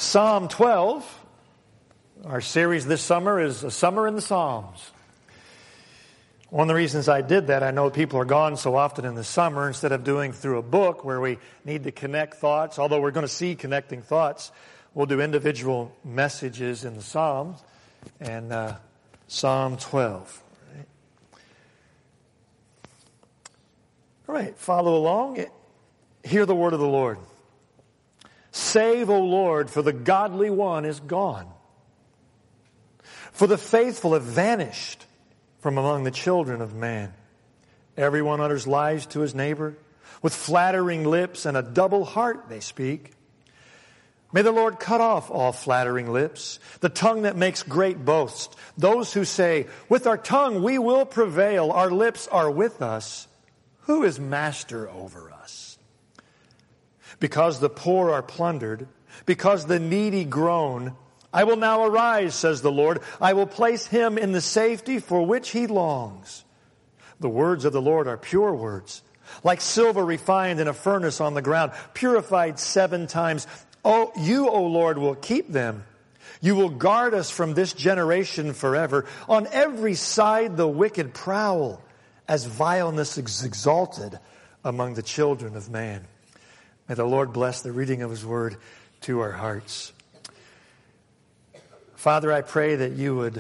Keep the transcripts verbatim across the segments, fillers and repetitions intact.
Psalm twelve, our series this summer is A Summer in the Psalms. One of the reasons I did that, I know people are gone so often in the summer, instead of doing through a book where we need to connect thoughts, although we're going to see connecting thoughts, we'll do individual messages in the Psalms. And uh, Psalm twelve. Right. All right, follow along. Hear the word of the Lord. Save, O Lord, for the godly one is gone. For the faithful have vanished from among the children of man. Everyone utters lies to his neighbor. With flattering lips and a double heart they speak. May the Lord cut off all flattering lips, the tongue that makes great boasts. Those who say, with our tongue we will prevail, our lips are with us. Who is master over us? Because the poor are plundered, because the needy groan, I will now arise, says the Lord. I will place him in the safety for which he longs. The words of the Lord are pure words, like silver refined in a furnace on the ground, purified seven times. Oh, you, O Lord, will keep them. You will guard us from this generation forever. On every side the wicked prowl, as vileness is exalted among the children of man. May the Lord bless the reading of His word to our hearts. Father, I pray that you would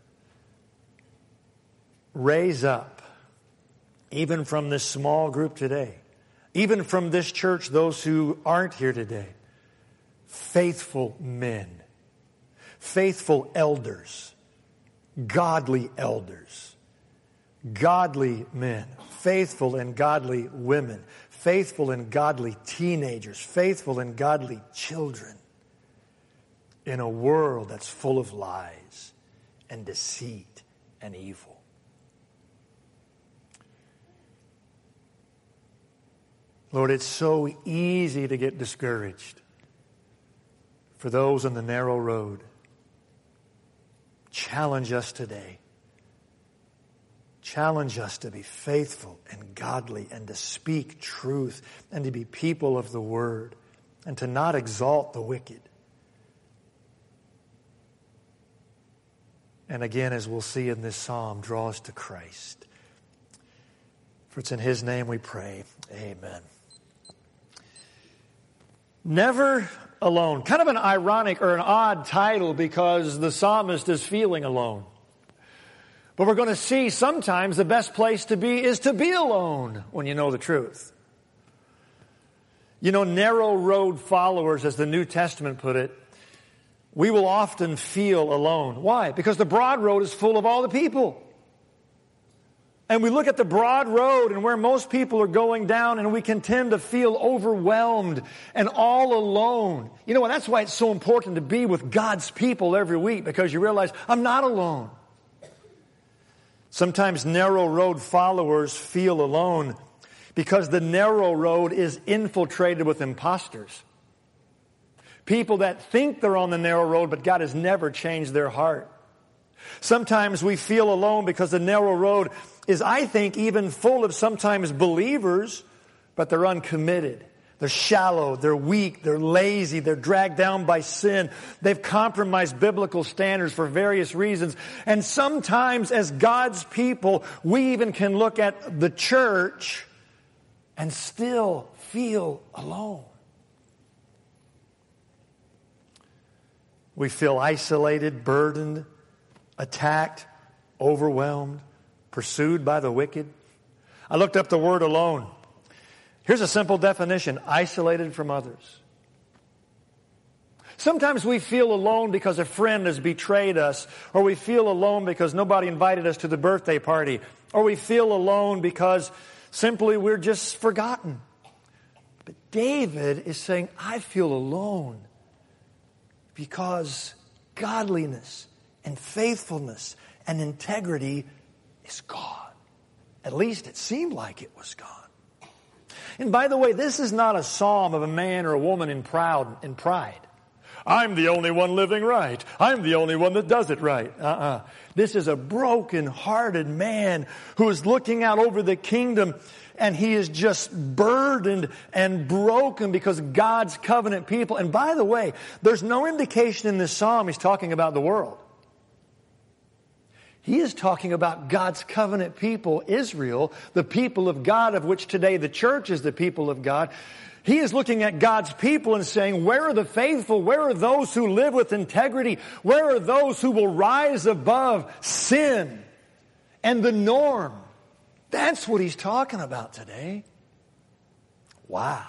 raise up, even from this small group today, even from this church, those who aren't here today, faithful men, faithful elders, godly elders, godly men, faithful and godly women, faithful and godly teenagers, faithful and godly children, in a world that's full of lies and deceit and evil. Lord, it's so easy to get discouraged for those on the narrow road. Challenge us today. Challenge us to be faithful and godly and to speak truth and to be people of the word and to not exalt the wicked. And again, as we'll see in this psalm, draw us to Christ. For it's in His name we pray. Amen. Never alone. Kind of an ironic or an odd title because the psalmist is feeling alone. But we're going to see sometimes the best place to be is to be alone when you know the truth. You know, narrow road followers, as the New Testament put it, we will often feel alone. Why? Because the broad road is full of all the people. And we look at the broad road and where most people are going down and we can tend to feel overwhelmed and all alone. You know what? That's why it's so important to be with God's people every week, because you realize, I'm not alone. Sometimes narrow road followers feel alone because the narrow road is infiltrated with imposters. People that think they're on the narrow road, but God has never changed their heart. Sometimes we feel alone because the narrow road is, I think, even full of sometimes believers, but they're uncommitted. They're shallow, they're weak, they're lazy, they're dragged down by sin. They've compromised biblical standards for various reasons. And sometimes as God's people, we even can look at the church and still feel alone. We feel isolated, burdened, attacked, overwhelmed, pursued by the wicked. I looked up the word alone. Here's a simple definition: isolated from others. Sometimes we feel alone because a friend has betrayed us, or we feel alone because nobody invited us to the birthday party, or we feel alone because simply we're just forgotten. But David is saying, I feel alone because godliness and faithfulness and integrity is gone. At least it seemed like it was gone. And by the way, this is not a psalm of a man or a woman in proud in pride. I'm the only one living right. I'm the only one that does it right. Uh-uh. This is a broken-hearted man who is looking out over the kingdom, and he is just burdened and broken because God's covenant people. And by the way, there's no indication in this psalm he's talking about the world. He is talking about God's covenant people, Israel, the people of God, of which today the church is the people of God. He is looking at God's people and saying, where are the faithful? Where are those who live with integrity? Where are those who will rise above sin and the norm? That's what he's talking about today. Wow.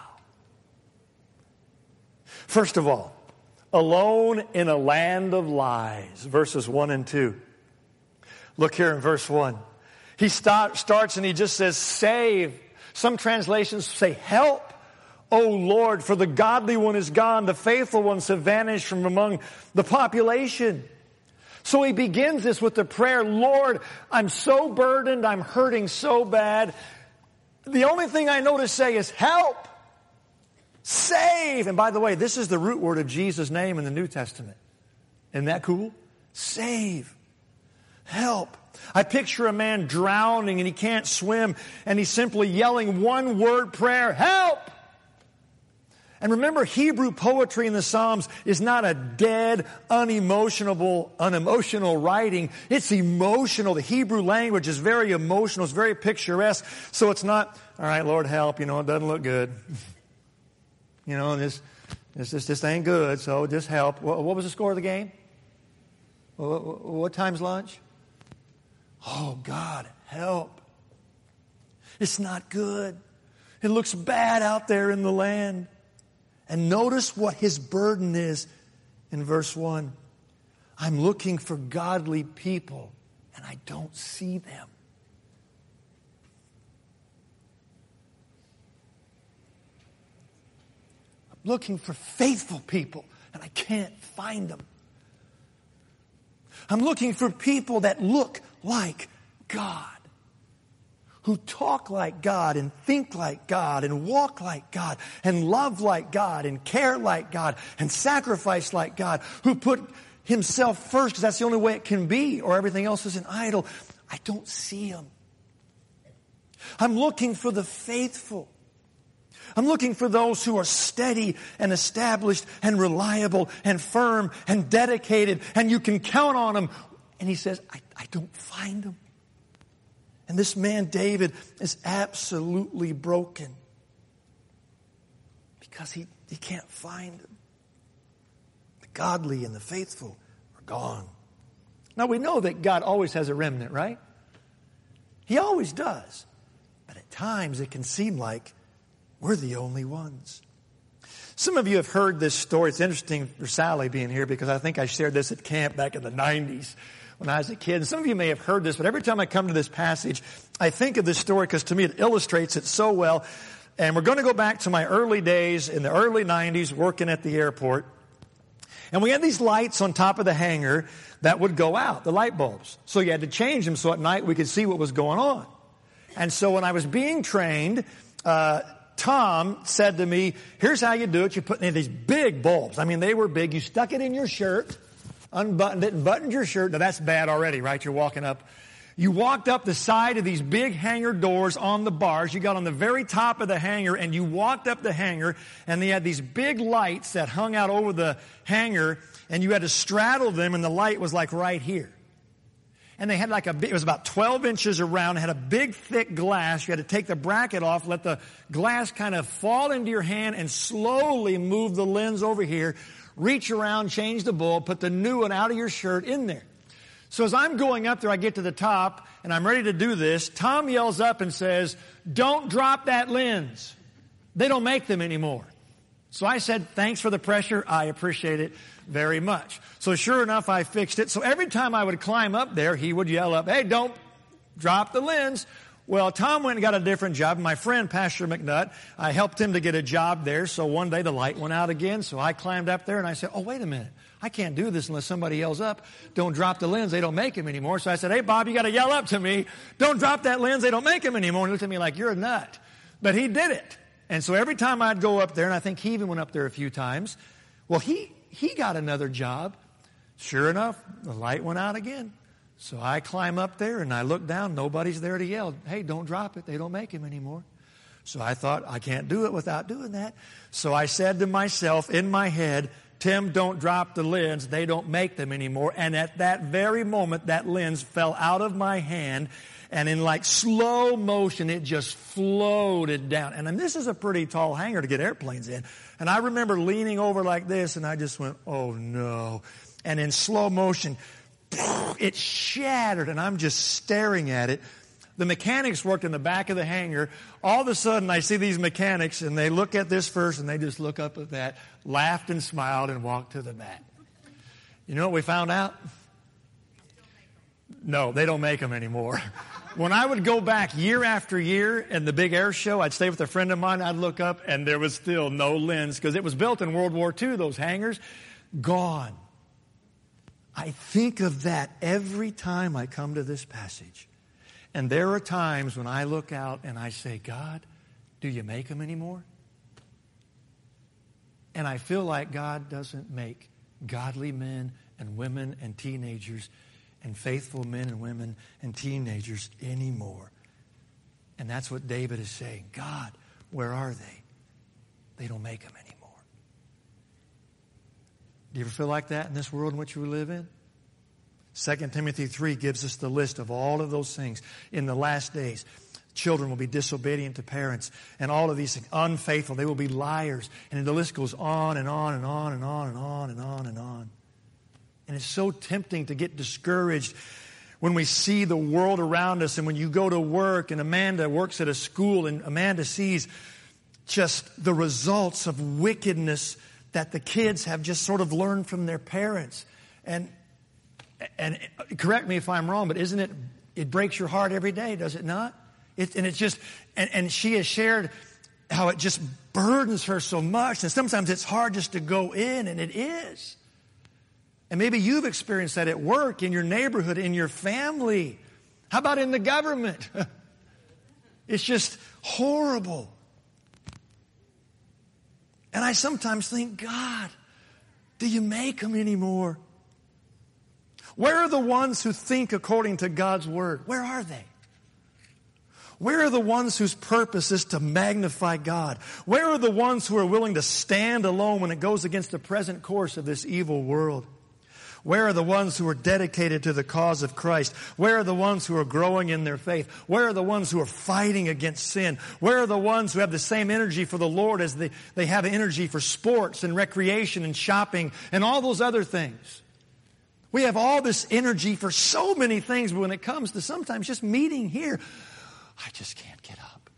First of all, alone in a land of lies, verses one and two. Look here in verse one. He start, starts and he just says, save. Some translations say, help. O Lord, for the godly one is gone, the faithful ones have vanished from among the population. So he begins this with the prayer, Lord, I'm so burdened, I'm hurting so bad. The only thing I know to say is help, save. And by the way, this is the root word of Jesus' name in the New Testament. Isn't that cool? Save, help. I picture a man drowning and he can't swim and he's simply yelling one word prayer, help. And remember, Hebrew poetry in the Psalms is not a dead, unemotional, unemotional writing. It's emotional. The Hebrew language is very emotional. It's very picturesque. So it's not, all right, Lord, help. You know, it doesn't look good. You know, this, this, this, this ain't good. So just help. What, what was the score of the game? What, what time's lunch? Oh, God, help. It's not good. It looks bad out there in the land. And notice what his burden is in verse one. I'm looking for godly people, and I don't see them. I'm looking for faithful people, and I can't find them. I'm looking for people that look like God, who talk like God and think like God and walk like God and love like God and care like God and sacrifice like God, who put himself first because that's the only way it can be, or everything else is an idol. I don't see him. I'm looking for the faithful. I'm looking for those who are steady and established and reliable and firm and dedicated, and you can count on them. And he says, I, I don't find them. And this man, David, is absolutely broken because he, he can't find them. The godly and the faithful are gone. Now, we know that God always has a remnant, right? He always does. But at times it can seem like we're the only ones. Some of you have heard this story. It's interesting for Sally being here because I think I shared this at camp back in the nineties. When I was a kid. And some of you may have heard this, but every time I come to this passage, I think of this story because to me it illustrates it so well. And we're going to go back to my early days in the early nineties working at the airport. And we had these lights on top of the hangar that would go out, the light bulbs. So you had to change them so at night we could see what was going on. And so when I was being trained, uh, Tom said to me, here's how you do it. You put in these big bulbs. I mean, they were big. You stuck it in your shirt. Unbuttoned it and buttoned your shirt. Now that's bad already, right? You're walking up. You walked up the side of these big hangar doors on the bars. You got on the very top of the hangar and you walked up the hangar and they had these big lights that hung out over the hangar and you had to straddle them and the light was like right here. And they had like a big, it was about twelve inches around. It had a big thick glass. You had to take the bracket off, let the glass kind of fall into your hand and slowly move the lens over here. Reach around, change the bulb, put the new one out of your shirt in there. So as I'm going up there, I get to the top, and I'm ready to do this. Tom yells up and says, don't drop that lens. They don't make them anymore. So I said, thanks for the pressure. I appreciate it very much. So sure enough, I fixed it. So every time I would climb up there, he would yell up, hey, don't drop the lens. Well, Tom went and got a different job. My friend, Pastor McNutt, I helped him to get a job there. So one day the light went out again. So I climbed up there and I said, oh, wait a minute. I can't do this unless somebody yells up. Don't drop the lens. They don't make them anymore. So I said, hey, Bob, you got to yell up to me. Don't drop that lens. They don't make them anymore. And he looked at me like, you're a nut. But he did it. And so every time I'd go up there, and I think he even went up there a few times, well, he, he got another job. Sure enough, the light went out again. So I climb up there and I look down. Nobody's there to yell, hey, don't drop it. They don't make him anymore. So I thought, I can't do it without doing that. So I said to myself in my head, Tim, don't drop the lens. They don't make them anymore. And at that very moment, that lens fell out of my hand. And in like slow motion, it just floated down. And then this is a pretty tall hangar to get airplanes in. And I remember leaning over like this, and I just went, oh no. And in slow motion, it shattered, and I'm just staring at it. The mechanics worked in the back of the hangar. All of a sudden, I see these mechanics, and they look at this first, and they just look up at that, laughed and smiled, and walked to the mat. You know what we found out? No, they don't make them anymore. When I would go back year after year in the big air show, I'd stay with a friend of mine, I'd look up, and there was still no lens, because it was built in World War Two, those hangars, gone. I think of that every time I come to this passage. And there are times when I look out and I say, God, do you make them anymore? And I feel like God doesn't make godly men and women and teenagers and faithful men and women and teenagers anymore. And that's what David is saying. God, where are they? They don't make them anymore. Do you ever feel like that in this world in which we live in? Second Timothy three gives us the list of all of those things. In the last days, children will be disobedient to parents, and all of these things, unfaithful. They will be liars. And the list goes on and on and on and on and on and on and on. And it's so tempting to get discouraged when we see the world around us, and when you go to work, and Amanda works at a school, and Amanda sees just the results of wickedness that the kids have just sort of learned from their parents. And and correct me if I'm wrong, but isn't it, it breaks your heart every day, does it not? It, and it's just, and, and she has shared how it just burdens her so much, and sometimes it's hard just to go in, and it is. And maybe you've experienced that at work, in your neighborhood, in your family. How about in the government? It's just horrible. And I sometimes think, God, do you make them anymore? Where are the ones who think according to God's word? Where are they? Where are the ones whose purpose is to magnify God? Where are the ones who are willing to stand alone when it goes against the present course of this evil world? Where are the ones who are dedicated to the cause of Christ? Where are the ones who are growing in their faith? Where are the ones who are fighting against sin? Where are the ones who have the same energy for the Lord as they, they have energy for sports and recreation and shopping and all those other things? We have all this energy for so many things, but when it comes to sometimes just meeting here, I just can't get up.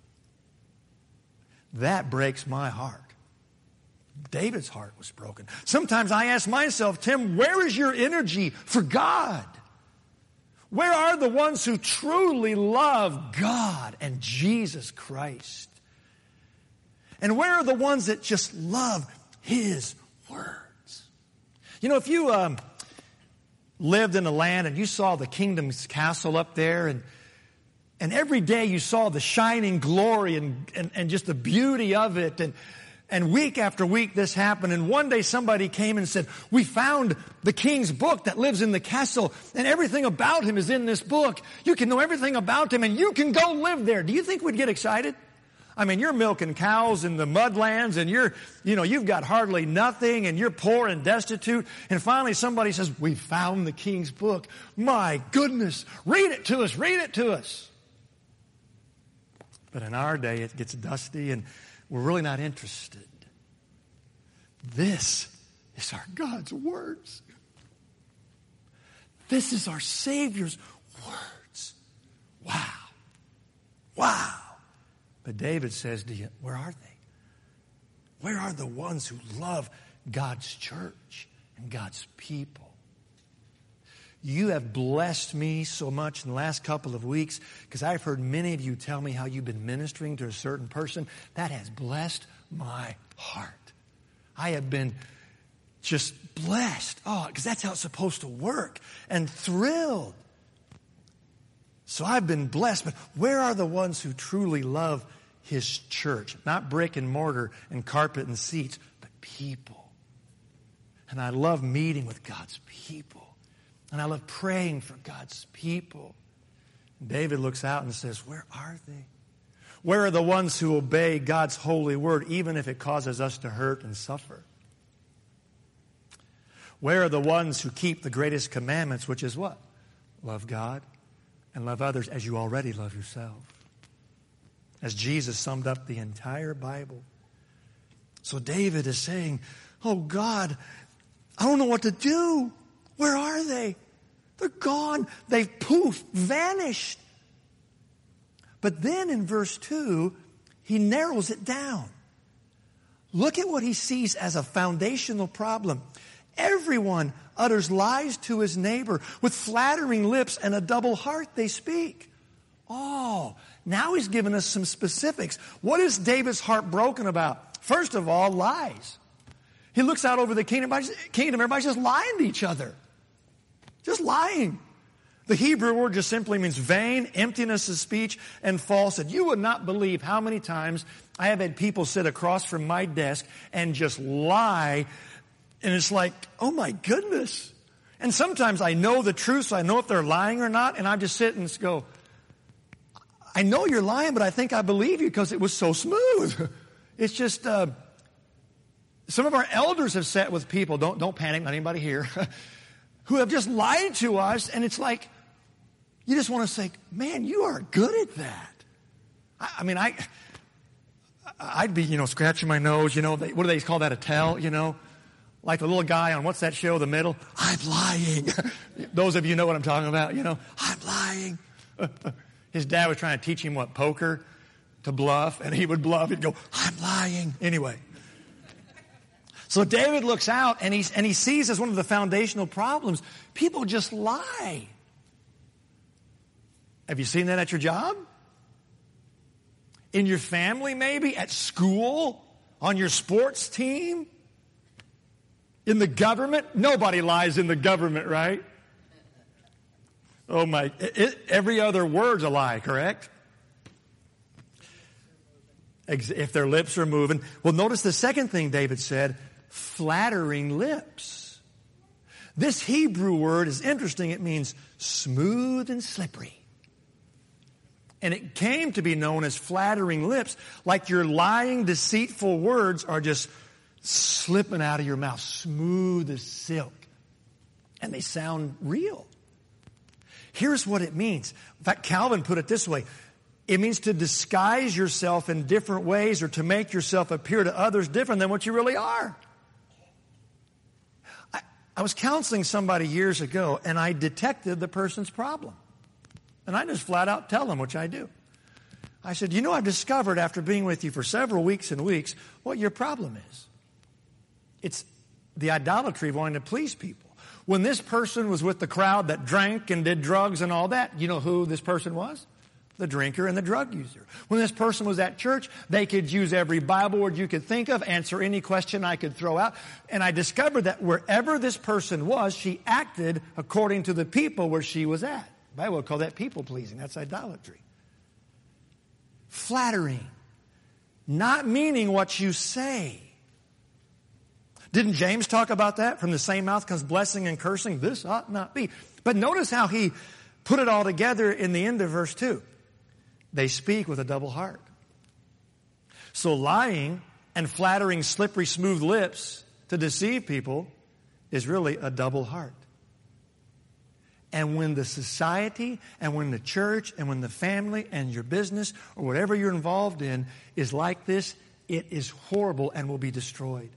That breaks my heart. David's heart was broken. Sometimes I ask myself, Tim, where is your energy for God? Where are the ones who truly love God and Jesus Christ? And where are the ones that just love His words? You know, if you um, lived in a land and you saw the kingdom's castle up there, and and every day you saw the shining glory and, and, and just the beauty of it, and And week after week this happened, and one day somebody came and said, we found the king's book that lives in the castle, and everything about him is in this book. You can know everything about him, and you can go live there. Do you think we'd get excited? I mean, you're milking cows in the mudlands, and you're, you know, you've got hardly nothing, and you're poor and destitute, and finally somebody says, we found the king's book. My goodness, read it to us, read it to us. But in our day, it gets dusty, and we're really not interested. This is our God's words. This is our Savior's words. Wow. Wow. But David says to you, where are they? Where are the ones who love God's church and God's people? You have blessed me so much in the last couple of weeks, because I've heard many of you tell me how you've been ministering to a certain person. That has blessed my heart. I have been just blessed. Oh, because that's how it's supposed to work. And thrilled. So I've been blessed. But where are the ones who truly love His church? Not brick and mortar and carpet and seats, but people. And I love meeting with God's people. And I love praying for God's people. David looks out and says, where are they? Where are the ones who obey God's holy word, even if it causes us to hurt and suffer? Where are the ones who keep the greatest commandments, which is what? Love God and love others as you already love yourself. As Jesus summed up the entire Bible. So David is saying, oh God, I don't know what to do. Where are they? They're gone. They've poof, vanished. But then in verse two, he narrows it down. Look at what he sees as a foundational problem. Everyone utters lies to his neighbor. With flattering lips and a double heart they speak. Oh, now he's given us some specifics. What is David's heart broken about? First of all, lies. He looks out over the kingdom. Kingdom, everybody's just lying to each other. Just lying. The Hebrew word just simply means vain, emptiness of speech, and falsehood. You would not believe how many times I have had people sit across from my desk and just lie. And it's like, oh my goodness. And sometimes I know the truth, so I know if they're lying or not. And I just sit and go, I know you're lying, but I think I believe you because it was so smooth. It's just, uh, some of our elders have sat with people, don't, don't panic, not anybody here, who have just lied to us. And it's like, you just want to say, man, you are good at that. I, I mean, I, I'd be, you know, scratching my nose, you know, they, what do they call that, a tell, you know? Like the little guy on, what's that show, The Middle? I'm lying. Those of you know what I'm talking about, you know. I'm lying. His dad was trying to teach him what, poker, to bluff, and he would bluff. He'd go, I'm lying. Anyway. So David looks out, and, he's, and he sees as one of the foundational problems, people just lie. Have you seen that at your job? In your family, maybe? At school? On your sports team? In the government? Nobody lies in the government, right? Oh my, it, every other word's a lie, correct? If their lips are moving. Well, notice the second thing David said, flattering lips. This Hebrew word is interesting. It means smooth and slippery. And it came to be known as flattering lips, like your lying, deceitful words are just slipping out of your mouth, smooth as silk. And they sound real. Here's what it means. In fact, Calvin put it this way. It means to disguise yourself in different ways or to make yourself appear to others different than what you really are. I, I was counseling somebody years ago, and I detected the person's problem. And I just flat out tell them, which I do. I said, you know, I've discovered after being with you for several weeks and weeks what your problem is. It's the idolatry of wanting to please people. When this person was with the crowd that drank and did drugs and all that, you know who this person was? The drinker and the drug user. When this person was at church, they could use every Bible word you could think of, answer any question I could throw out. And I discovered that wherever this person was, she acted according to the people where she was at. The Bible would call that people-pleasing. That's idolatry. Flattering. Not meaning what you say. Didn't James talk about that? From the same mouth comes blessing and cursing. This ought not be. But notice how he put it all together in the end of verse two. They speak with a double heart. So lying and flattering slippery smooth lips to deceive people is really a double heart. And when the society and when the church and when the family and your business or whatever you're involved in is like this, it is horrible and will be destroyed.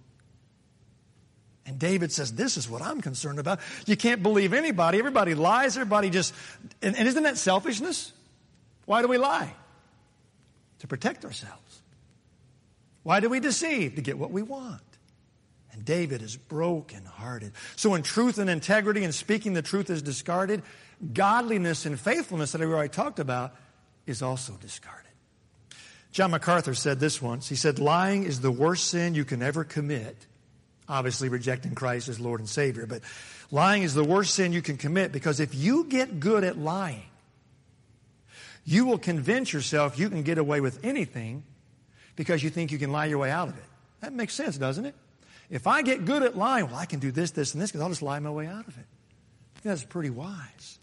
And David says, this is what I'm concerned about. You can't believe anybody. Everybody lies. Everybody just... And, and isn't that selfishness? Why do we lie? To protect ourselves. Why do we deceive? To get what we want. And David is broken-hearted. So when truth and integrity and speaking the truth is discarded, godliness and faithfulness that I already talked about is also discarded. John MacArthur said this once. He said, lying is the worst sin you can ever commit. Obviously rejecting Christ as Lord and Savior. But lying is the worst sin you can commit because if you get good at lying, you will convince yourself you can get away with anything because you think you can lie your way out of it. That makes sense, doesn't it? If I get good at lying, well, I can do this, this, and this because I'll just lie my way out of it. I think that's pretty wise.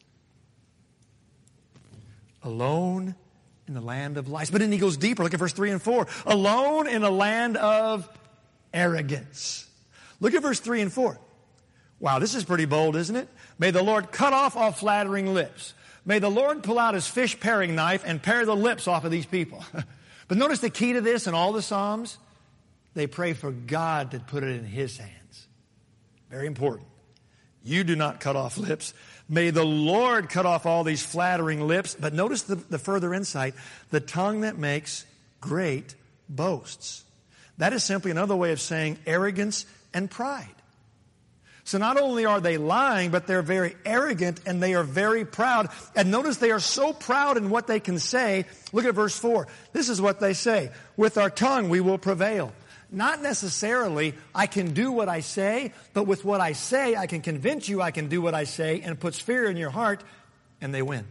Alone in the land of lies. But then he goes deeper. Look at verse three and four. Alone in a land of arrogance. Look at verse three and four. Wow, this is pretty bold, isn't it? May the Lord cut off all flattering lips. May the Lord pull out his fish paring knife and pare the lips off of these people. But notice the key to this in all the Psalms. They pray for God to put it in his hands. Very important. You do not cut off lips. May the Lord cut off all these flattering lips. But notice the, the further insight. The tongue that makes great boasts. That is simply another way of saying arrogance and pride. So not only are they lying, but they're very arrogant and they are very proud. And notice they are so proud in what they can say. Look at verse four. This is what they say. With our tongue we will prevail. Not necessarily I can do what I say, but with what I say I can convince you I can do what I say, and it puts fear in your heart, and they win.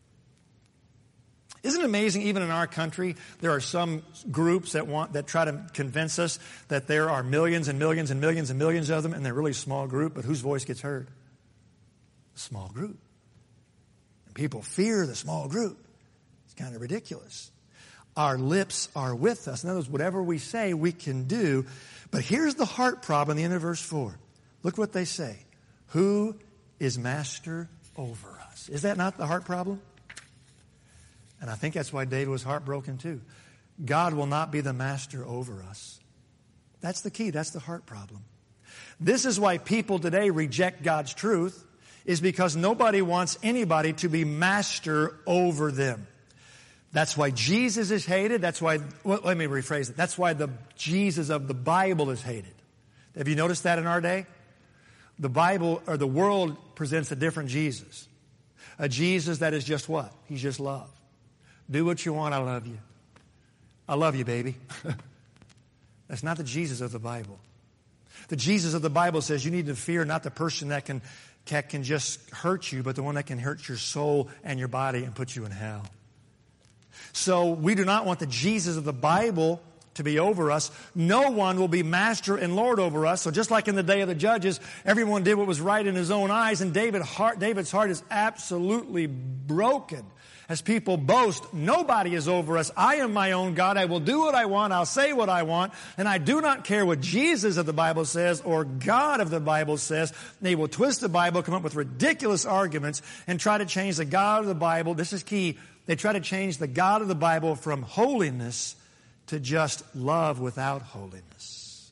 Isn't it amazing, even in our country, there are some groups that want that try to convince us that there are millions and millions and millions and millions of them, and they're really a small group, but whose voice gets heard? A small group. And people fear the small group. It's kind of ridiculous. Our lips are with us. In other words, whatever we say, we can do. But here's the heart problem in the end of verse four. Look what they say. Who is master over us? Is that not the heart problem? And I think that's why David was heartbroken too. God will not be the master over us. That's the key. That's the heart problem. This is why people today reject God's truth, is because nobody wants anybody to be master over them. That's why Jesus is hated. That's why, well, let me rephrase it. That's why the Jesus of the Bible is hated. Have you noticed that in our day? The Bible, or the world, presents a different Jesus. A Jesus that is just what? He's just love. Do what you want, I love you. I love you, baby. That's not the Jesus of the Bible. The Jesus of the Bible says you need to fear not the person that can, that can just hurt you, but the one that can hurt your soul and your body and put you in hell. So we do not want the Jesus of the Bible to be over us. No one will be master and Lord over us. So just like in the day of the judges, everyone did what was right in his own eyes, and David heart, David's heart is absolutely broken. As people boast, nobody is over us. I am my own God. I will do what I want. I'll say what I want. And I do not care what Jesus of the Bible says or God of the Bible says. They will twist the Bible, come up with ridiculous arguments, and try to change the God of the Bible. This is key. They try to change the God of the Bible from holiness to just love without holiness.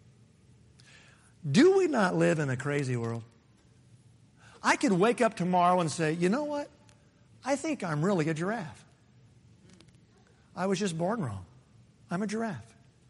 Do we not live in a crazy world? I could wake up tomorrow and say, you know what? I think I'm really a giraffe. I was just born wrong. I'm a giraffe.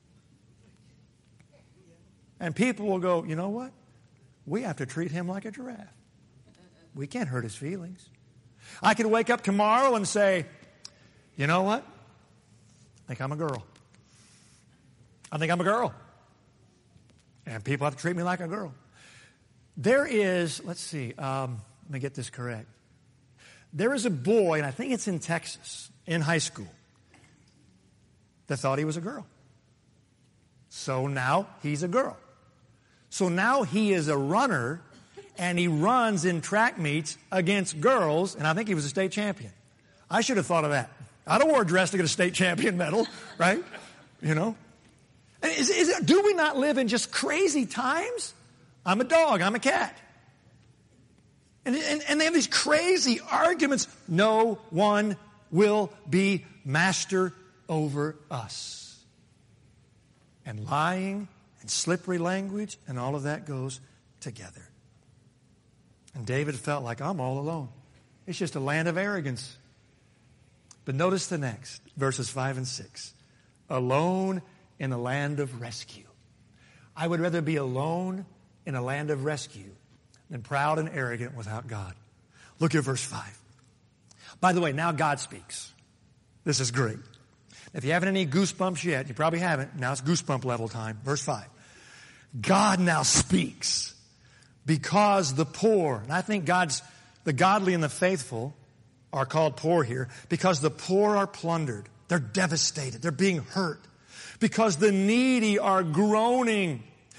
And people will go, you know what? We have to treat him like a giraffe. We can't hurt his feelings. I could wake up tomorrow and say, you know what? I think I'm a girl. I think I'm a girl. And people have to treat me like a girl. There is, let's see, um, let me get this correct. There is a boy, and I think it's in Texas, in high school, that thought he was a girl. So now he's a girl. So now he is a runner, and he runs in track meets against girls, and I think he was a state champion. I should have thought of that. I'd have wore a dress to get a state champion medal, right? You know? And is, is it, do we not live in just crazy times? I'm a dog. I'm a cat. And, and, and they have these crazy arguments. No one will be master over us. And lying and slippery language and all of that goes together. And David felt like, I'm all alone. It's just a land of arrogance. But notice the next, verses five and six. Alone in a land of rescue. I would rather be alone in a land of rescue than proud and arrogant without God. Look at verse five. By the way, now God speaks. This is great. If you haven't any goosebumps yet, you probably haven't. Now it's goosebump level time. Verse five. God now speaks because the poor, and I think God's, the godly and the faithful are called poor here, because the poor are plundered. They're devastated. They're being hurt. Because the needy are groaning.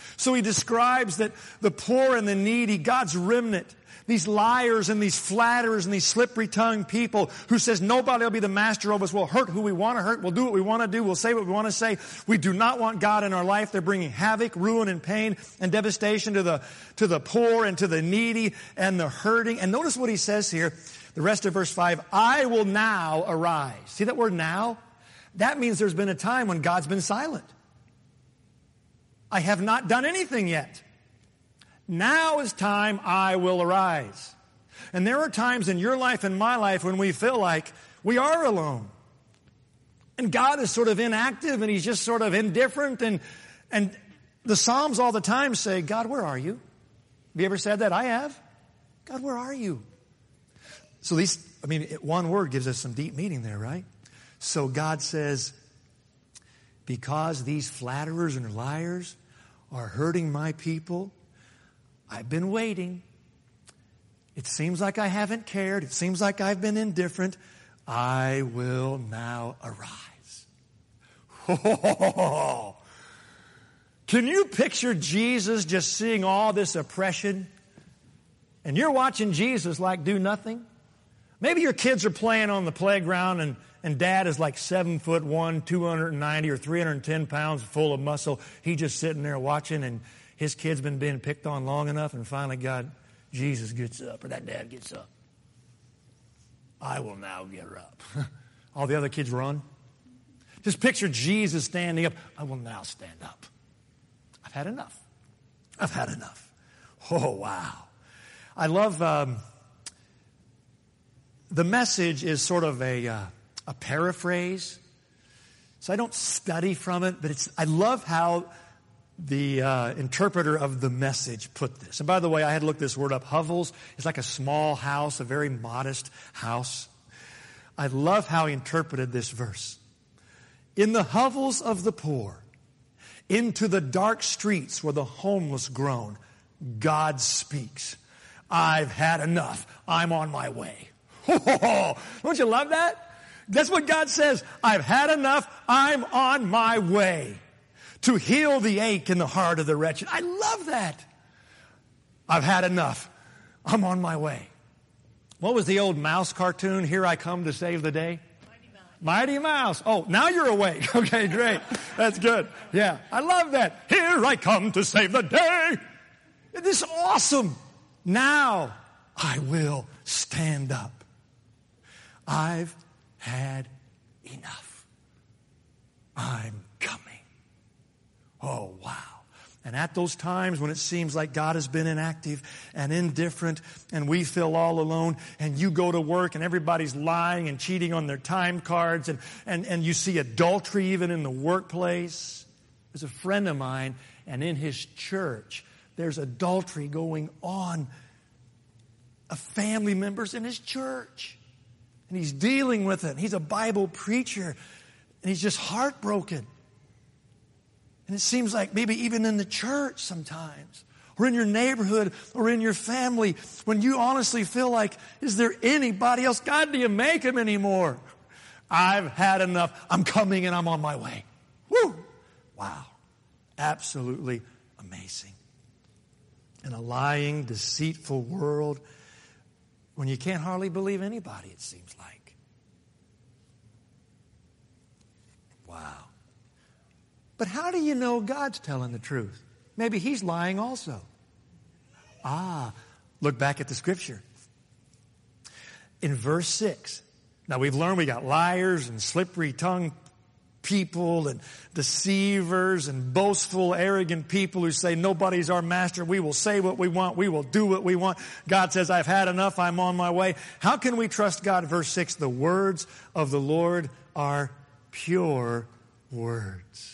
So he describes that the poor and the needy, God's remnant, these liars and these flatterers and these slippery-tongued people who says nobody will be the master of us. We'll hurt who we want to hurt. We'll do what we want to do. We'll say what we want to say. We do not want God in our life. They're bringing havoc, ruin, and pain and devastation to the, to the poor and to the needy and the hurting. And notice what he says here, the rest of verse five, I will now arise. See that word now? That means there's been a time when God's been silent. I have not done anything yet. Now is time I will arise. And there are times in your life and my life when we feel like we are alone. And God is sort of inactive and he's just sort of indifferent. And, and the Psalms all the time say, God, where are you? Have you ever said that? I have. God, where are you? So these, I mean, one word gives us some deep meaning there, right? So God says, because these flatterers and liars are hurting my people, I've been waiting. It seems like I haven't cared. It seems like I've been indifferent. I will now arise. Oh, can you picture Jesus just seeing all this oppression? And you're watching Jesus like do nothing? Maybe your kids are playing on the playground and, and dad is like seven foot one, two hundred ninety or three hundred ten pounds full of muscle. He's just sitting there watching and his kid's been being picked on long enough, and finally God, Jesus gets up, or that dad gets up. I will now get up. All the other kids run. Just picture Jesus standing up. I will now stand up. I've had enough. I've had enough. Oh, wow. I love, um, the message is sort of a, uh, a paraphrase. So I don't study from it, but it's, I love how the uh, interpreter of the Message put this. And by the way, I had to look this word up. Hovels is like a small house, a very modest house. I love how he interpreted this verse. In the hovels of the poor, into the dark streets where the homeless groan, God speaks. I've had enough. I'm on my way. Don't you love that? That's what God says. I've had enough. I'm on my way to heal the ache in the heart of the wretched. I love that. I've had enough. I'm on my way. What was the old mouse cartoon? Here I come to save the day. Mighty Mouse. Mighty Mouse. Oh, now you're awake. Okay, great. That's good. Yeah, I love that. Here I come to save the day. This is awesome. Now I will stand up. I've had enough. I'm coming. Oh, wow. And at those times when it seems like God has been inactive and indifferent and we feel all alone and you go to work and everybody's lying and cheating on their time cards and, and, and you see adultery even in the workplace. There's a friend of mine and in his church there's adultery going on of family members in his church. And he's dealing with it. He's a Bible preacher and he's just heartbroken. And it seems like maybe even in the church sometimes, or in your neighborhood, or in your family, when you honestly feel like, is there anybody else? God, do you make him anymore? I've had enough. I'm coming and I'm on my way. Woo! Wow. Absolutely amazing. In a lying, deceitful world, when you can't hardly believe anybody, it seems like. Wow. But how do you know God's telling the truth? Maybe he's lying also. Ah, look back at the scripture. In verse six. Now we've learned we got liars and slippery-tongued people and deceivers and boastful, arrogant people who say nobody's our master. We will say what we want. We will do what we want. God says, I've had enough. I'm on my way. How can we trust God? Verse six, the words of the Lord are pure words.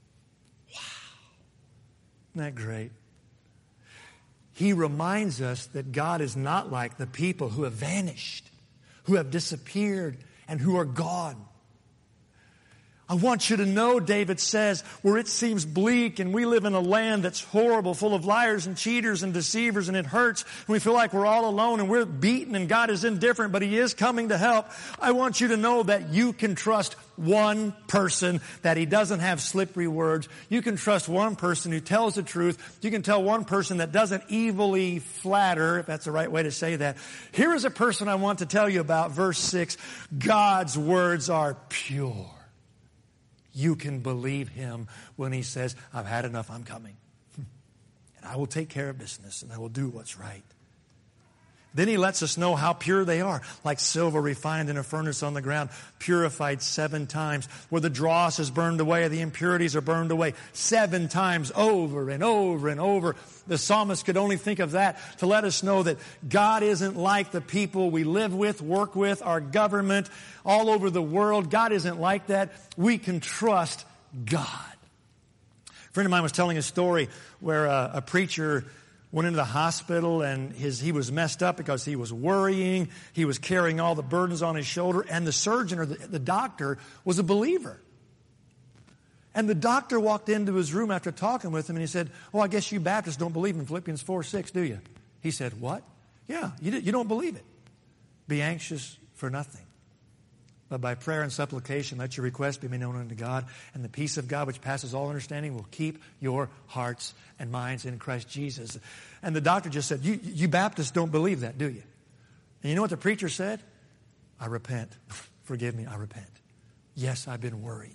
Isn't that great? He reminds us that God is not like the people who have vanished, who have disappeared, and who are gone. I want you to know, David says, where it seems bleak and we live in a land that's horrible, full of liars and cheaters and deceivers, and it hurts, and we feel like we're all alone and we're beaten and God is indifferent, but He is coming to help. I want you to know that you can trust one person, that He doesn't have slippery words. You can trust one person who tells the truth. You can tell one person that doesn't evilly flatter, if that's the right way to say that. Here is a person I want to tell you about, verse six. God's words are pure. You can believe Him when He says, I've had enough, I'm coming. And I will take care of business and I will do what's right. Then He lets us know how pure they are. Like silver refined in a furnace on the ground, purified seven times. Where the dross is burned away, the impurities are burned away. Seven times over and over and over. The psalmist could only think of that to let us know that God isn't like the people we live with, work with, our government, all over the world. God isn't like that. We can trust God. A friend of mine was telling a story where a, a preacher went into the hospital and his, he was messed up because he was worrying. He was carrying all the burdens on his shoulder. And the surgeon or the, the doctor was a believer. And the doctor walked into his room after talking with him and he said, oh, I guess you Baptists don't believe in Philippians four six, do you? He said, what? Yeah, you, you don't believe it. Be anxious for nothing. But by prayer and supplication, let your requests be made known unto God, and the peace of God, which passes all understanding, will keep your hearts and minds in Christ Jesus. And the doctor just said, you, you Baptists don't believe that, do you? And you know what the preacher said? I repent. Forgive me, I repent. Yes, I've been worrying.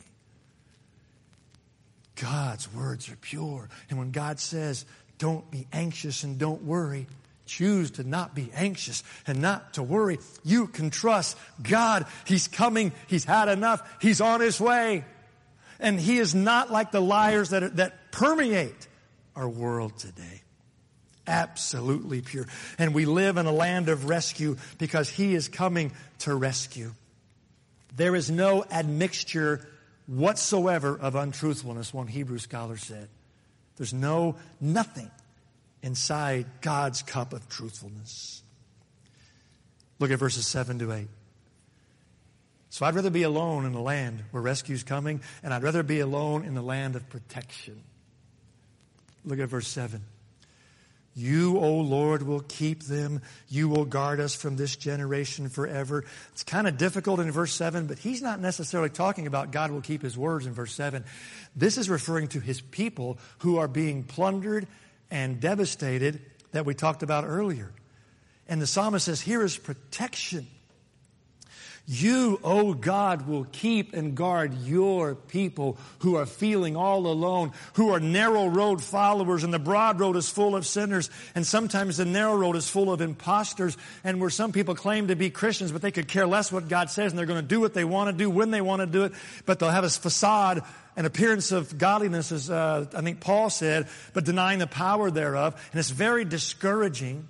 God's words are pure. And when God says, don't be anxious and don't worry, choose to not be anxious and not to worry. You can trust God. He's coming. He's had enough. He's on His way. And He is not like the liars that, that permeate our world today. Absolutely pure. And we live in a land of rescue because He is coming to rescue. There is no admixture whatsoever of untruthfulness, one Hebrew scholar said. There's no, nothing inside God's cup of truthfulness. Look at verses seven to eight. So I'd rather be alone in the land where rescue's coming, and I'd rather be alone in the land of protection. Look at verse seven. You, O Lord, will keep them. You will guard us from this generation forever. It's kind of difficult in verse seven, but he's not necessarily talking about God will keep His words in verse seven. This is referring to His people who are being plundered and devastated that we talked about earlier. And the psalmist says, here is protection. You, O God, will keep and guard your people who are feeling all alone, who are narrow road followers, and the broad road is full of sinners, and sometimes the narrow road is full of imposters, and where some people claim to be Christians, but they could care less what God says, and they're going to do what they want to do when they want to do it, but they'll have a facade, an appearance of godliness, as uh, I think Paul said, but denying the power thereof, and it's very discouraging.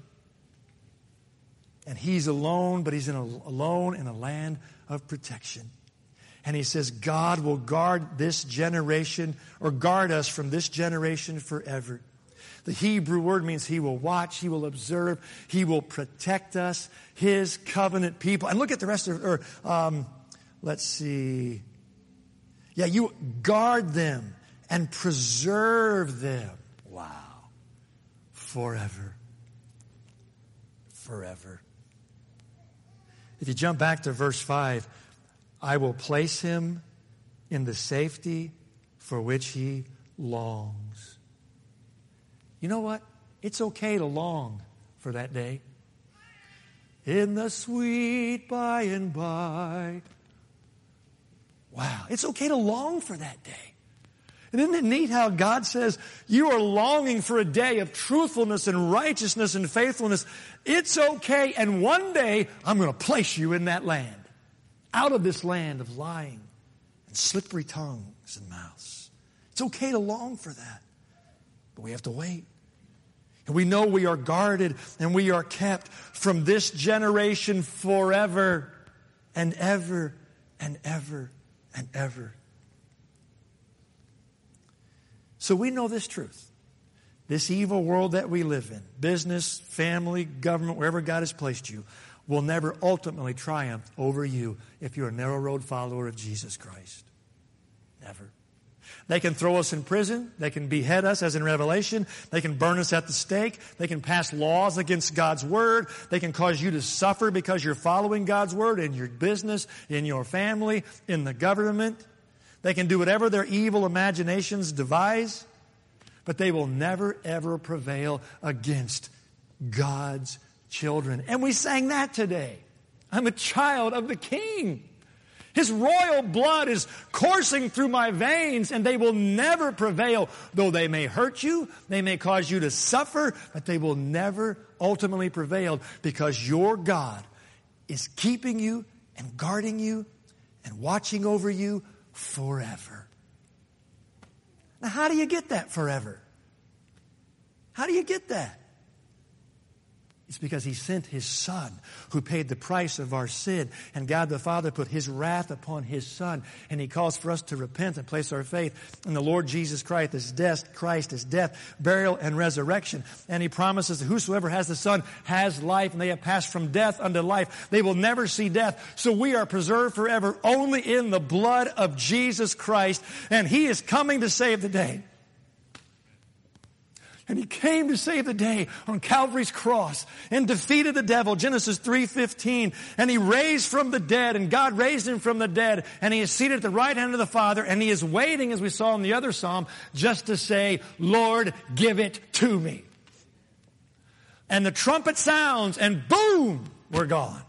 And he's alone, but he's in a, alone in a land of protection. And he says, God will guard this generation, or guard us from this generation forever. The Hebrew word means He will watch, He will observe, He will protect us, His covenant people. And look at the rest of, or um, let's see. Yeah, you guard them and preserve them. Wow. Forever. Forever. If you jump back to verse five, I will place him in the safety for which he longs. You know what? It's okay to long for that day. In the sweet by and by. Wow. It's okay to long for that day. And isn't it neat how God says, you are longing for a day of truthfulness and righteousness and faithfulness. It's okay. And one day, I'm going to place you in that land. Out of this land of lying and slippery tongues and mouths. It's okay to long for that. But we have to wait. And we know we are guarded and we are kept from this generation forever and ever and ever and ever. So we know this truth. This evil world that we live in, business, family, government, wherever God has placed you, will never ultimately triumph over you if you're a narrow road follower of Jesus Christ. forever. They can throw us in prison. They can behead us, as in Revelation. They can burn us at the stake. They can pass laws against God's Word. They can cause you to suffer because you're following God's Word in your business, in your family, in the government. They can do whatever their evil imaginations devise, but they will never, ever prevail against God's children. And we sang that today. I'm a child of the King. His royal blood is coursing through my veins, and they will never prevail. Though they may hurt you, they may cause you to suffer, but they will never ultimately prevail, because your God is keeping you and guarding you and watching over you forever. Now, how do you get that forever? How do you get that? It's because He sent His Son, who paid the price of our sin. And God the Father put His wrath upon His Son. And He calls for us to repent and place our faith in the Lord Jesus Christ, His death, Christ, His death, burial, and resurrection. And He promises that whosoever has the Son has life, and they have passed from death unto life. They will never see death. So we are preserved forever only in the blood of Jesus Christ. And He is coming to save the day. And He came to save the day on Calvary's cross and defeated the devil, Genesis three fifteen. And He raised from the dead, and God raised Him from the dead. And He is seated at the right hand of the Father, and He is waiting, as we saw in the other psalm, just to say, Lord, give it to me. And the trumpet sounds, and boom, we're gone.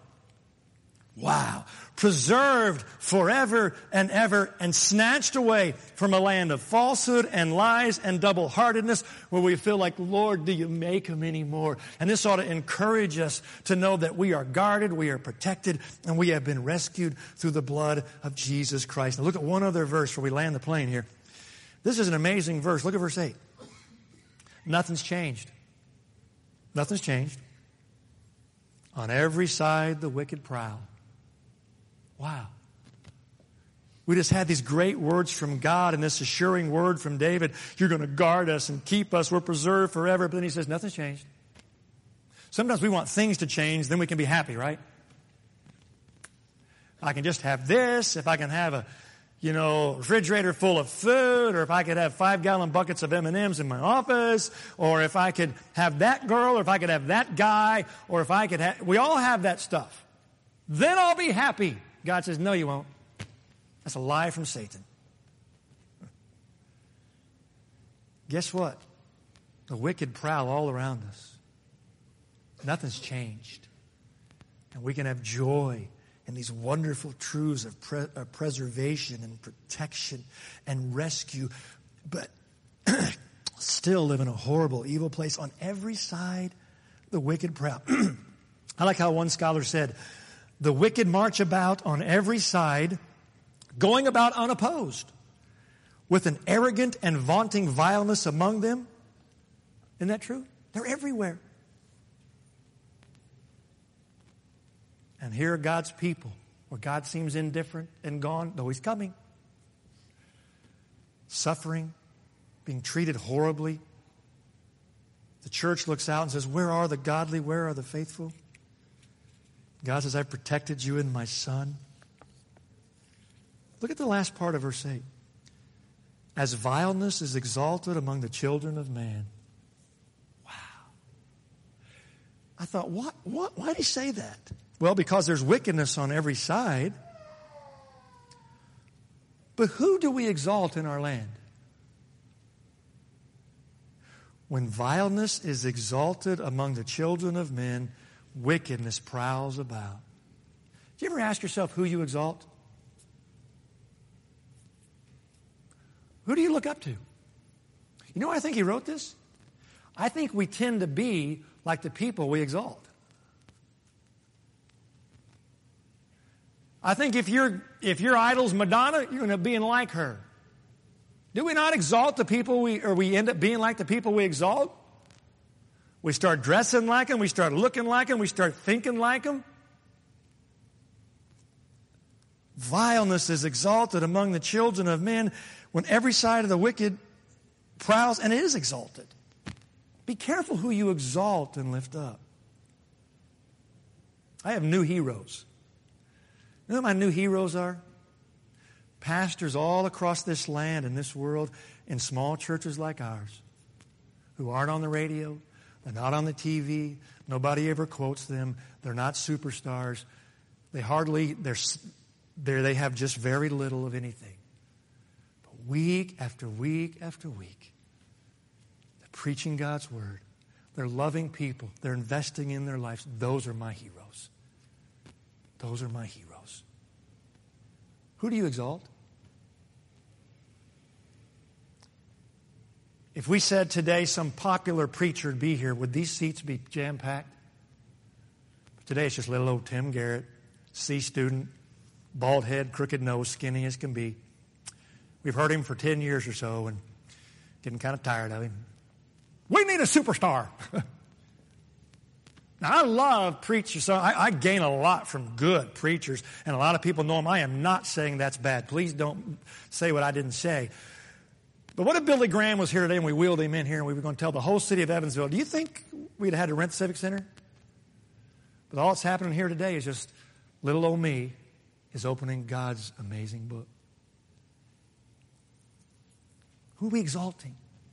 Wow. Preserved forever and ever, and snatched away from a land of falsehood and lies and double-heartedness, where we feel like, Lord, do you make them anymore? And this ought to encourage us to know that we are guarded, we are protected, and we have been rescued through the blood of Jesus Christ. Now look at one other verse before we land the plane here. This is an amazing verse. Look at verse eight. Nothing's changed. Nothing's changed. On every side the wicked prowl. Wow. We just had these great words from God and this assuring word from David. You're going to guard us and keep us. We're preserved forever. But then he says, nothing's changed. Sometimes we want things to change, then we can be happy, right? I can just have this. If I can have a, you know, refrigerator full of food, or if I could have five gallon buckets of M and M's in my office, or if I could have that girl, or if I could have that guy, or if I could have, we all have that stuff. Then I'll be happy. God says, no, you won't. That's a lie from Satan. Guess what? The wicked prowl all around us. Nothing's changed. And we can have joy in these wonderful truths of, pre- of preservation and protection and rescue, but still live in a horrible, evil place. On every side, the wicked prowl. I like how one scholar said, the wicked march about on every side, going about unopposed, with an arrogant and vaunting vileness among them. Isn't that true? They're everywhere. And here are God's people, where God seems indifferent and gone, though He's coming. Suffering, being treated horribly. The church looks out and says, where are the godly? Where are the faithful? God says, I've protected you in my Son. Look at the last part of verse eight. As vileness is exalted among the children of man. Wow. I thought, what, what, why did he say that? Well, because there's wickedness on every side. But who do we exalt in our land? When vileness is exalted among the children of men, wickedness prowls about. Do you ever ask yourself who you exalt? Who do you look up to? You know why I think he wrote this? I think we tend to be like the people we exalt. I think if your if your idol's Madonna, you're going to be like her. Do we not exalt the people we, or we end up being like the people we exalt? We start dressing like them. We start looking like them. We start thinking like them. Vileness is exalted among the children of men when every side of the wicked prowls, and it is exalted. Be careful who you exalt and lift up. I have new heroes. You know who my new heroes are? pastors all across this land and this world in small churches like ours who aren't on the radio, they're not on the T V, nobody ever quotes them, they're not superstars, they hardly, they're, they're, they have just very little of anything. But week after week after week, they're preaching God's word, they're loving people, they're investing in their lives. Those are my heroes. Those are my heroes. Who do you exalt? If we said today some popular preacher would be here, would these seats be jam-packed? Today it's just little old Tim Garrett, C student, bald head, crooked nose, skinny as can be. We've heard him for ten years or so and getting kind of tired of him. We need a superstar. Now, I love preachers. So I, I gain a lot from good preachers, and a lot of people know them. I am not saying that's bad. Please don't say what I didn't say. But what if Billy Graham was here today and we wheeled him in here and we were going to tell the whole city of Evansville, do you think we'd have had to rent the Civic Center? But all that's happening here today is just little old me is opening God's amazing book. Who are we exalting?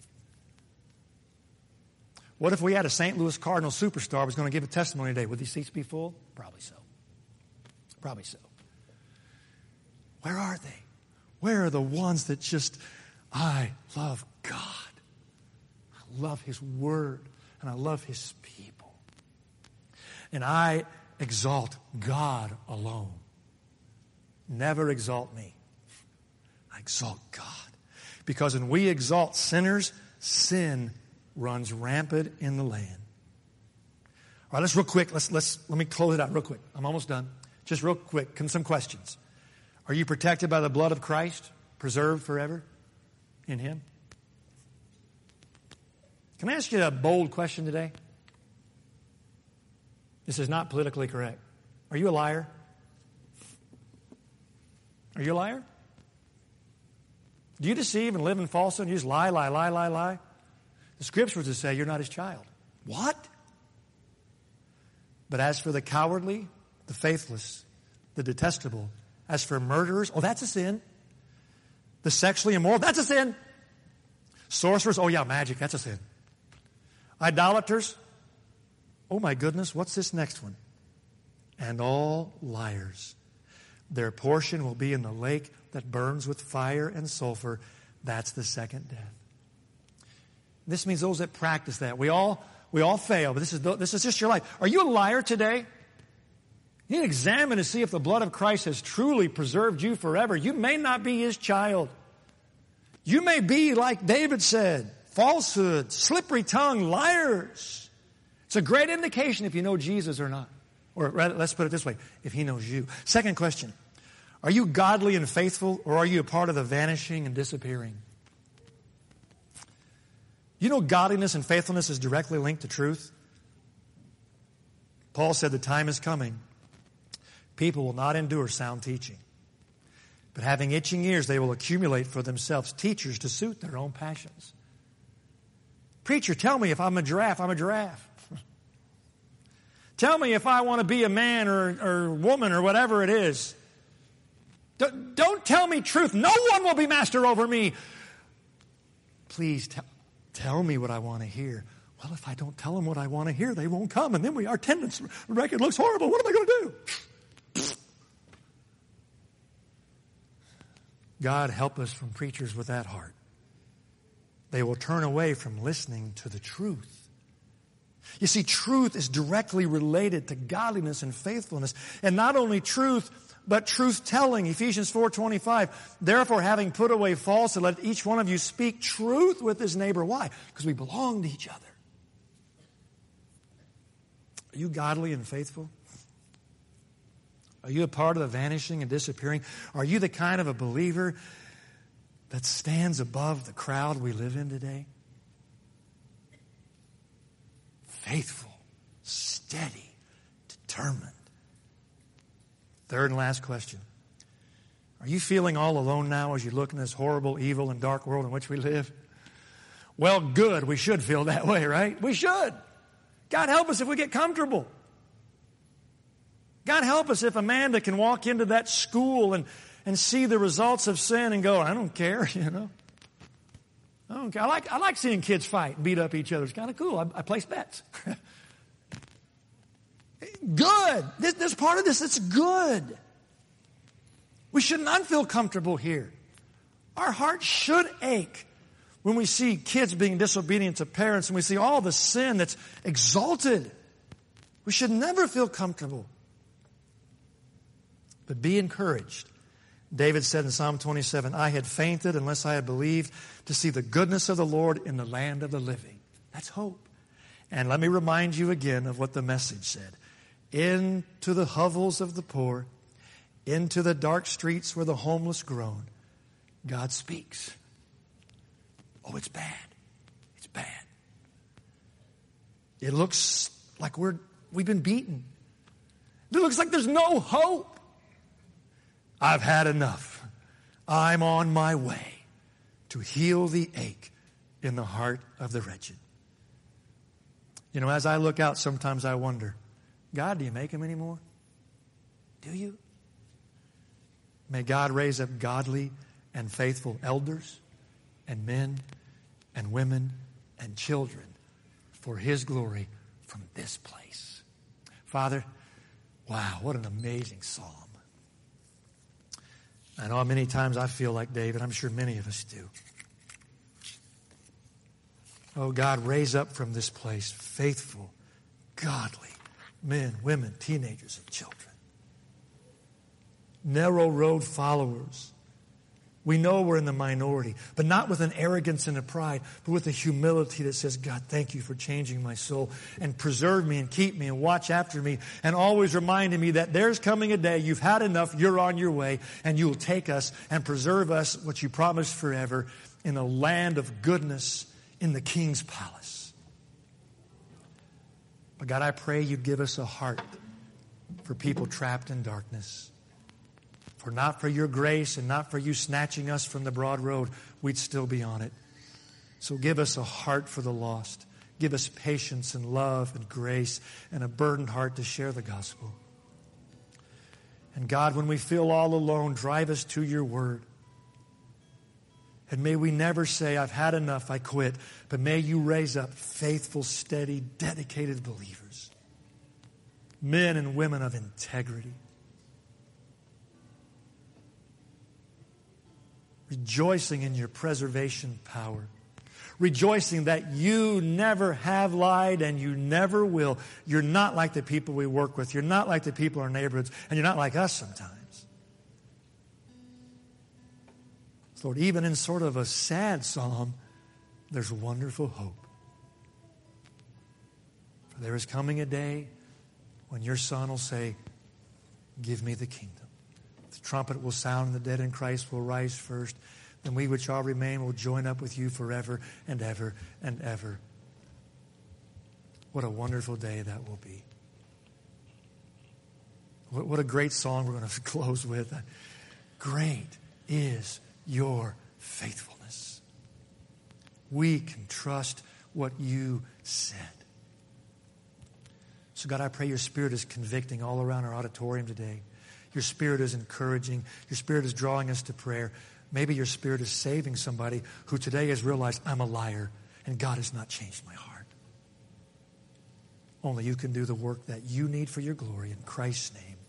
What if we had a Saint Louis Cardinal superstar who was going to give a testimony today? Would these seats be full? Probably so. Probably so. Where are they? Where are the ones that just, I love God. I love His Word. And I love His people. And I exalt God alone. Never exalt me. I exalt God. Because when we exalt sinners, sin runs rampant in the land. All right, let's real quick. Let's let's let me close it out real quick. I'm almost done. Just real quick, some questions. Are you protected by the blood of Christ, preserved forever in Him? Can I ask you a bold question today? This is not politically correct. Are you a liar? Are you a liar? Do you deceive and live in falsehood and you just lie, lie, lie, lie, lie? The scriptures would say you're not His child. What? But as for the cowardly, the faithless, the detestable, as for murderers, oh, that's a sin. The sexually immoral, that's a sin. Sorcerers, oh yeah, magic, that's a sin. Idolaters, oh my goodness, what's this next one? And all liars. Their portion will be in the lake that burns with fire and sulfur. That's the second death. This means those that practice that. We all we all fail, but this is this is just your life. Are you a liar today? You need to examine to see if the blood of Christ has truly preserved you forever. You may not be His child. You may be, like David said, falsehood, slippery tongue, liars. It's a great indication if you know Jesus or not. Or rather, let's put it this way, if He knows you. Second question, are you godly and faithful, or are you a part of the vanishing and disappearing? You know godliness and faithfulness is directly linked to truth. Paul said the time is coming. People will not endure sound teaching. But having itching ears, they will accumulate for themselves teachers to suit their own passions. Preacher, tell me if I'm a giraffe, I'm a giraffe. Tell me if I want to be a man or, or woman or whatever it is. Don't, don't tell me truth. No one will be master over me. Please tell Tell me what I want to hear. Well, if I don't tell them what I want to hear, they won't come. And then we, our attendance record looks horrible. What am I going to do? God help us from preachers with that heart. They will turn away from listening to the truth. You see, truth is directly related to godliness and faithfulness. And not only truth, but truth-telling. Ephesians four twenty-five. Therefore, having put away falsehood, let each one of you speak truth with his neighbor. Why? Because we belong to each other. Are you godly and faithful? Are you a part of the vanishing and disappearing? Are you the kind of a believer that stands above the crowd we live in today? Faithful, steady, determined. Third and last question. Are you feeling all alone now as you look in this horrible, evil, and dark world in which we live? Well, good. We should feel that way, right? We should. God help us if we get comfortable. God help us if Amanda can walk into that school and, and see the results of sin and go, I don't care, you know. I don't care. I like, I like seeing kids fight and beat up each other. It's kind of cool. I, I place bets. Good. This, this part of this, it's good. We should not feel comfortable here. Our hearts should ache when we see kids being disobedient to parents and we see all the sin that's exalted. We should never feel comfortable. But be encouraged. David said in Psalm twenty-seven, I had fainted unless I had believed to see the goodness of the Lord in the land of the living. That's hope. And let me remind you again of what the message said. Into the hovels of the poor, into the dark streets where the homeless groan, God speaks. Oh, it's bad. It's bad. It looks like we're, we've been beaten. It looks like there's no hope. I've had enough. I'm on my way to heal the ache in the heart of the wretched. You know, as I look out, sometimes I wonder, God, do you make them anymore? Do you? May God raise up godly and faithful elders and men and women and children for His glory from this place. Father, wow, what an amazing psalm. I know many times I feel like David. I'm sure many of us do. Oh, God, raise up from this place faithful, godly men, women, teenagers, and children. Narrow road followers. We know we're in the minority, but not with an arrogance and a pride, but with a humility that says, God, thank you for changing my soul and preserve me and keep me and watch after me and always reminding me that there's coming a day, you've had enough, you're on your way, and you will take us and preserve us what you promised forever in a land of goodness in the King's palace. But God, I pray you'd give us a heart for people trapped in darkness. For not for your grace and not for you snatching us from the broad road, we'd still be on it. So give us a heart for the lost. Give us patience and love and grace and a burdened heart to share the gospel. And God, when we feel all alone, drive us to your word. And may we never say, I've had enough, I quit. But may you raise up faithful, steady, dedicated believers. Men and women of integrity. Rejoicing in your preservation power. Rejoicing that you never have lied and you never will. You're not like the people we work with. You're not like the people in our neighborhoods. And you're not like us sometimes. Lord, even in sort of a sad psalm, there's wonderful hope. For there is coming a day when your Son will say, give me the kingdom. The trumpet will sound and the dead in Christ will rise first. Then we which all remain will join up with you forever and ever and ever. What a wonderful day that will be. What, what a great song we're going to close with. Great is your faithfulness. We can trust what you said. So God, I pray your Spirit is convicting all around our auditorium today. Your Spirit is encouraging. Your Spirit is drawing us to prayer. Maybe your Spirit is saving somebody who today has realized, I'm a liar, and God has not changed my heart. Only you can do the work that you need for your glory. In Christ's name,